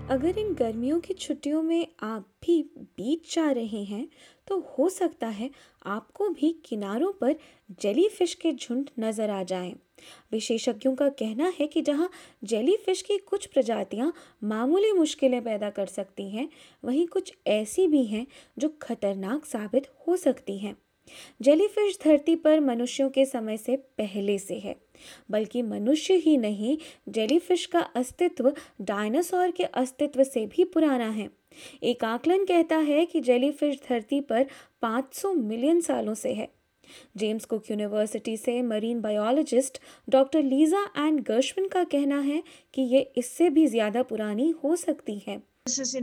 अगर इन गर्मियों की छुट्टियों में आप भी बीच जा रहे हैं, तो हो सकता है आपको भी किनारों पर जेलीफिश के झुंड नजर आ जाएं। विशेषज्ञों का कहना है कि जहां जेलीफिश की कुछ प्रजातियां मामूली मुश्किलें पैदा कर सकती हैं, वहीं कुछ ऐसी भी हैं जो खतरनाक साबित हो सकती हैं। जेलीफिश धरती पर मनुष्यों के समय से पहले से है, बल्कि मनुष्य ही नहीं, जेलीफिश का अस्तित्व डायनासोर के अस्तित्व से भी पुराना है। एक आकलन कहता है कि जेलीफिश धरती पर 500 मिलियन सालों से है। जेम्स कुक यूनिवर्सिटी से marine biologist doctor Lisa Ann Gershwin का कहना है कि ये इससे भी ज्यादा पुरानी हो सकती है। This is an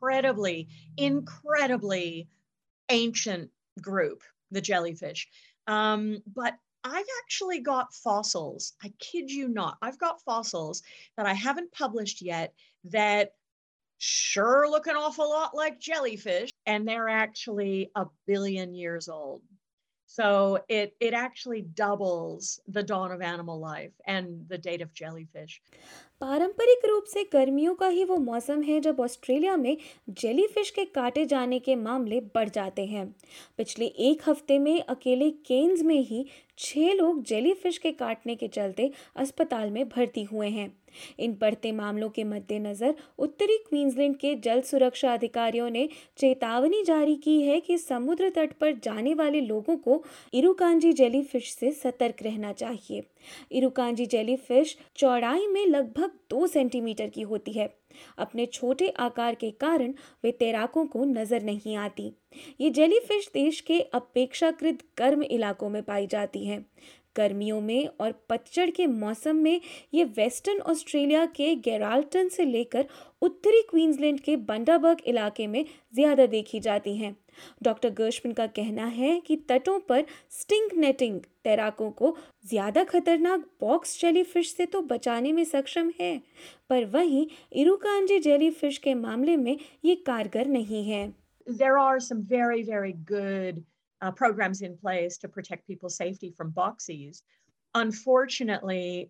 incredibly ancient group, the jellyfish. But I've actually got fossils. I kid you not. I've got fossils that I haven't published yet that sure look an awful lot like jellyfish, and they're actually a billion years old. So it actually doubles the dawn of animal life and the date of jellyfish. पारंपरिक रूप से गर्मियों का ही वो मौसम है जब Australia में जेलीफिश के काटे जाने के मामले बढ़ जाते हैं। पिछले एक हफ्ते में अकेले केन्स में ही 6 लोग जेलीफिश के काटने के चलते अस्पताल में भर्ती हुए हैं। इन बढ़ते मामलों के मद्देनजर उत्तरी क्वींसलैंड के जल सुरक्षा अधिकारियों ने चेतावनी जारी की है कि समुद्र तट पर जाने वाले लोगों को इरुकांजी जेलीफिश से सतर्क रहना चाहिए। इरुकांजी जेलीफिश चौड़ाई में लगभग 2 सेंटीमीटर की होती है। अपने छोटे आकार के कारण वे तैराकों को नजर नहीं आती। ये जेलीफिश देश के अपेक्षाकृत गर्म इलाकों में पाई जाती हैं। गर्मियों में और पतझड़ के मौसम में ये वेस्टर्न ऑस्ट्रेलिया के गेराल्टन से लेकर उत्तरी क्वींसलैंड के बंडाबर्ग इलाके में ज्यादा देखी जाती हैं। डॉक्टर गर्शविन का कहना है कि तटों पर स्टिंग नेटिंग तैराकों को ज्यादा खतरनाक बॉक्स जेलीफिश से तो बचाने में सक्षम है, पर वहीं इरुकांजी जेलीफिश के मामले में ये कारगर नहीं है। There are some very good programs in place to protect people's safety from boxies. Unfortunately,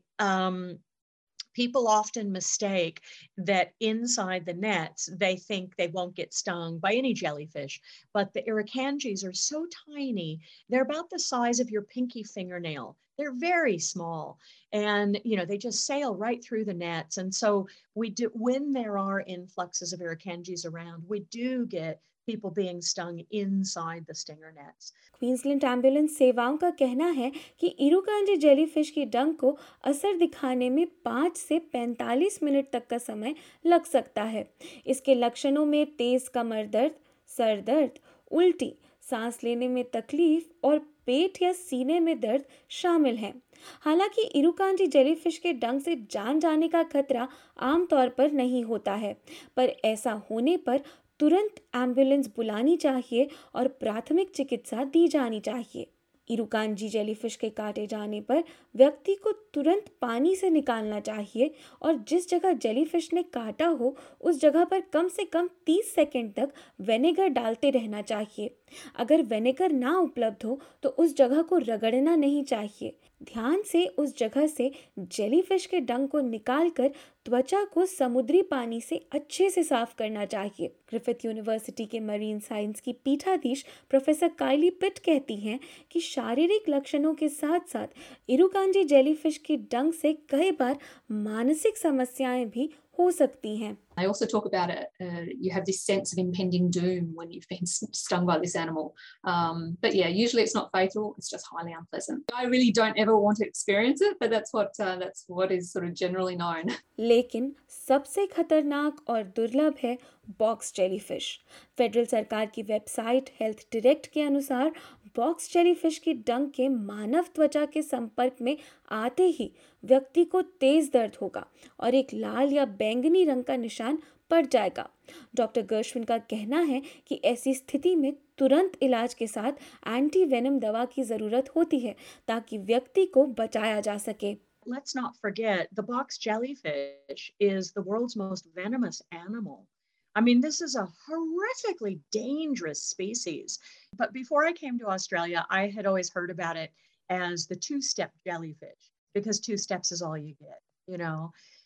people often mistake that inside the nets they think they won't get stung by any jellyfish, but the irukandjis are so tiny. They're about the size of your pinky fingernail. They're very small, and they just sail right through the nets. And so we do, when there are influxes of irukandjis around, we do get people being stung inside the stinger nets. Queensland ambulance सेवाओं का कहना है कि इरुकांजी jellyfish की डंक को असर दिखाने में 5 से 45 मिनट तक का समय लग सकता है। इसके लक्षणों में तेज कमर दर्द, सर दर्द, उल्टी, सांस लेने में तकलीफ और पेट या सीने में दर्द शामिल हैं। हालांकि इरुकांजी जेलीफिश के डंक से जान जाने का खतरा आमतौर पर नहीं होता है, पर ऐसा होने पर तुरंत एम्बुलेंस बुलानी चाहिए और प्राथमिक चिकित्सा दी जानी चाहिए। इरुकांजी जेलीफिश के काटे जाने पर व्यक्ति को तुरंत पानी से निकालना चाहिए और जिस जगह जेलीफिश ने काटा हो उस जगह पर कम से कम 30 सेकंड तक विनेगर डालते रहना चाहिए। अगर विनेगर ना उपलब्ध हो तो उस जगह को रगड़ना नहीं चाहिए। ध्यान से उस जगह से जेलीफिश के डंक को निकालकर त्वचा को समुद्री पानी से अच्छे से साफ करना चाहिए। ग्रिफिथ यूनिवर्सिटी के मरीन साइंस की पीठाधीश प्रोफेसर काइली पिट कहती हैं कि शारीरिक लक्षणों के साथ साथ इरुकांजी जेलीफिश की डंक से कई बार मानसिक समस्याएं भी हो सकती हैं। They also talk about it. You have this sense of impending doom when you've been stung by this animal. But yeah, usually it's not fatal. It's just highly unpleasant. I really don't ever want to experience it, but that's what is sort of generally known. लेकिन सबसे खतरनाक और दुर्लभ है box jellyfish. Federal सरकार की website health direct के अनुसार बॉक्स जेलीफिश की डंक के मानव त्वचा के संपर्क में आते ही व्यक्ति को तेज दर्द होगा और एक लाल या बैंगनी रंग का निशान पड़ जाएगा। डॉक्टर गर्शविन का कहना है कि ऐसी स्थिति में तुरंत इलाज के साथ एंटी वेनम दवा की जरूरत होती है ताकि व्यक्ति को बचाया जा सके। Let's not forget the box jellyfish is the world's most venomous animal. I mean, this is a horrifically dangerous species. But before I came to Australia, I had always heard about it as the two-step jellyfish because two steps is all you get, you know.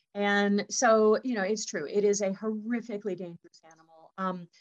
And so, it's true. It is a horrifically dangerous animal.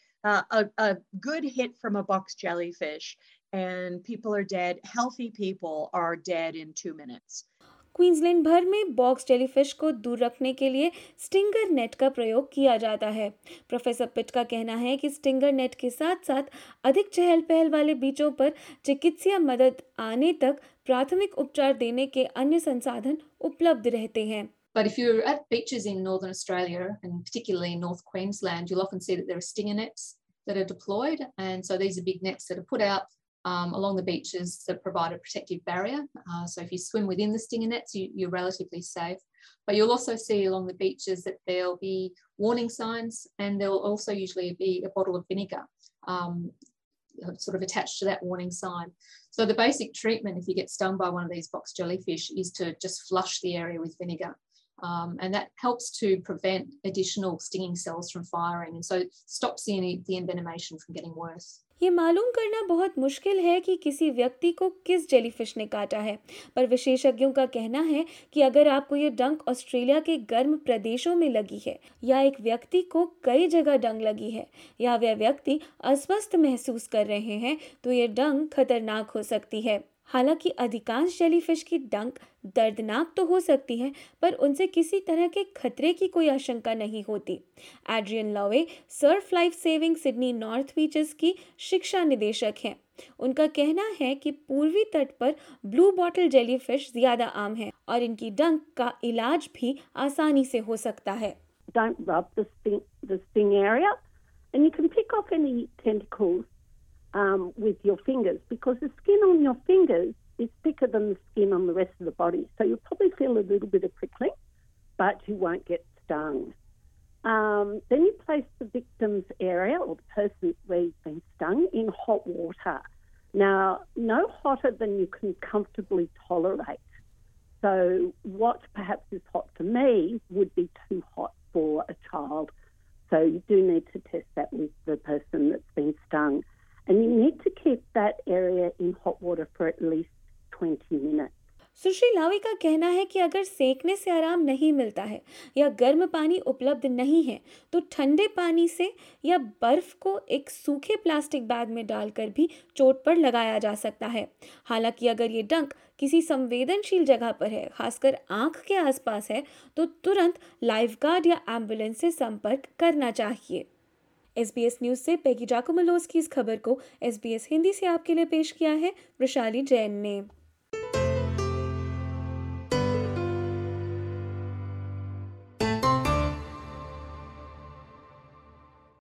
A good hit from a box jellyfish and people are dead. Healthy people are dead in 2 minutes. Queensland भर में box jellyfish को दूर रखने के लिए stinger net का प्रयोग किया जाता है। प्रोफेसर पिट का कहना है कि स्टिंगर नेट के साथ साथ अधिक चहल पहल वाले बीचों पर चिकित्सीय मदद आने तक प्राथमिक उपचार देने के अन्य संसाधन उपलब्ध रहते हैं। But if you're at beaches in Northern Australia, and particularly in North Queensland, you'll often see that there are stinger nets that are deployed. And so these are big nets that are put out along the beaches that provide a protective barrier. So if you swim within the stinger nets, you're relatively safe. But you'll also see along the beaches that there'll be warning signs, and there'll also usually be a bottle of vinegar sort of attached to that warning sign. So the basic treatment if you get stung by one of these box jellyfish is to just flush the area with vinegar. And that helps to prevent additional stinging cells from firing, and so stops the envenomation from getting worse. ये मालूम करना बहुत मुश्किल है कि किसी व्यक्ति को किस जेलीफिश ने काटा है, पर विशेषज्ञों का कहना है कि अगर आपको ये डंक ऑस्ट्रेलिया के गर्म प्रदेशों में लगी है, या एक व्यक्ति को कई जगह डंक लगी है, या वह व्यक्ति अस्वस्थ महसूस कर रहे हैं, तो ये डंक खतरनाक हो सकती है। हालांकि अधिकांश जेलीफिश की डंक दर्दनाक तो हो सकती है, पर उनसे किसी तरह के खतरे की कोई आशंका नहीं होती। Adrian Lowe surf life saving Sydney north beaches की शिक्षा निदेशक हैं। उनका कहना है कि पूर्वी तट पर ब्लू बॉटल जेलीफिश ज्यादा आम है और इनकी डंक का इलाज भी आसानी से हो सकता है। Don't rub the sting area, and you can pick off any tentacles with your fingers, because the skin on your fingers is thicker than the skin on the rest of the body. So you'll probably feel a little bit of prickling, but you won't get stung. Then you place the victim's area or the person where you've been stung in hot water. Now, no hotter than you can comfortably tolerate. So what perhaps is hot for me would be too hot for a child. So you do need to test that with the person that's been stung. And you need to keep that area in hot water for at least 20 minutes. सुश्री लावी का कहना है कि अगर सेकने से आराम नहीं मिलता है या गर्म पानी उपलब्ध नहीं है, तो ठंडे पानी से या बर्फ को एक सूखे प्लास्टिक बैग में डालकर भी चोट पर लगाया जा सकता है। हालांकि अगर ये डंक किसी संवेदनशील जगह पर है, खासकर आंख के आसपास है, तो तुरंत लाइफ गार्ड या एम्बुलेंस से संपर्क करना चाहिए। SBS न्यूज़ से पेगी जाकोमलोस की इस खबर को SBS हिंदी से आपके लिए पेश किया है वैशाली जैन ने।